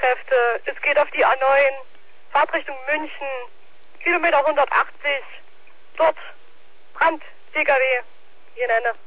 Rettungskräfte. Es geht auf die A9, Fahrtrichtung München, Kilometer 180. Dort Brand, PKW, hier nenne.